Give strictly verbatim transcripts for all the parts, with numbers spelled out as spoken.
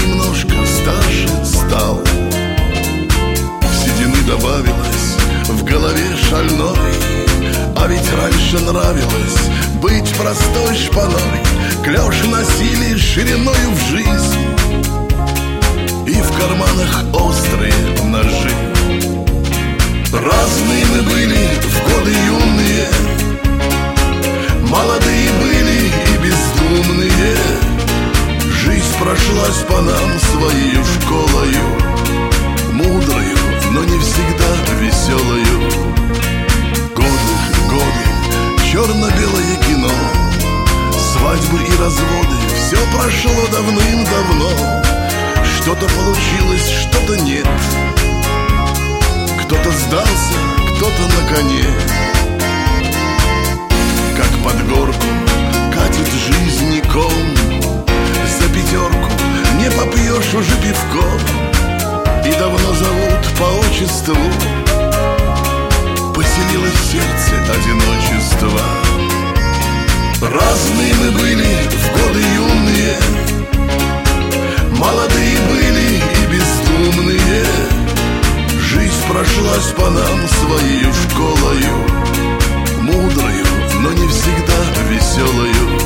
немножко старше стал. Седины добавилось в голове шальной, а ведь раньше нравилось быть простой шпаной. Клёш носили шириною в жизнь, и в карманах острые ножи. Разные мы были в годы юные, молодые были и бездумные. Жизнь прошлась по нам своею школою, мудрою, но не всегда веселою. Годы, годы, черно-белое кино, свадьбы и разводы, все прошло давным-давно. Что-то получилось, что-то нет. Кто-то сдался, кто-то на коне. Как под горку катит жизнь ком, за пятерку не попьешь уже пивко, и давно зовут по отчеству. Поселилось в сердце одиночество. Разные мы были в годы юные, молодые были и бездумные. Жизнь прошлась по нам своею школою, мудрою, но не всегда веселою.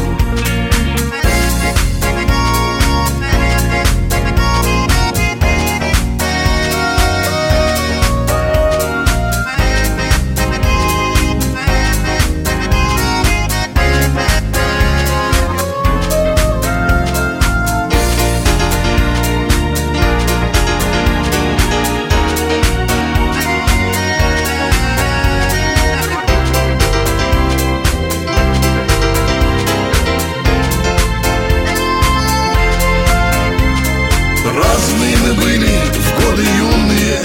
Разные мы были в годы юные,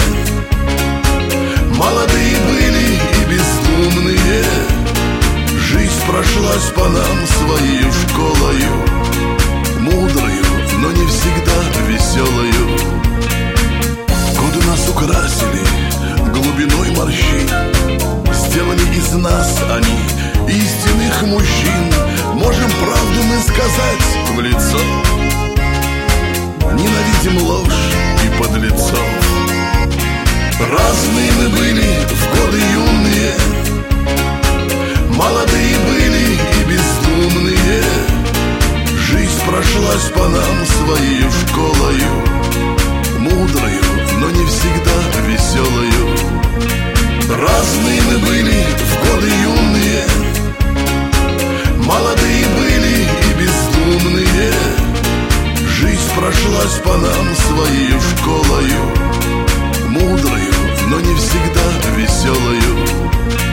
молодые были и бездумные. Жизнь прошлась по нам своею школою, мудрою, но не всегда веселою. Годы нас украсили глубиной морщин, сделали из нас они истинных мужчин. Можем правду мы сказать в лицо, ненавидим ложь и подлецов. Разные мы были в годы юные, молодые были и бездумные. Жизнь прошлась по нам своею школою, мудрою, но не всегда веселою. Разные мы были в годы юные, молодые были и бездумные. Жизнь прошлась по нам своею школою, мудрою, но не всегда веселою.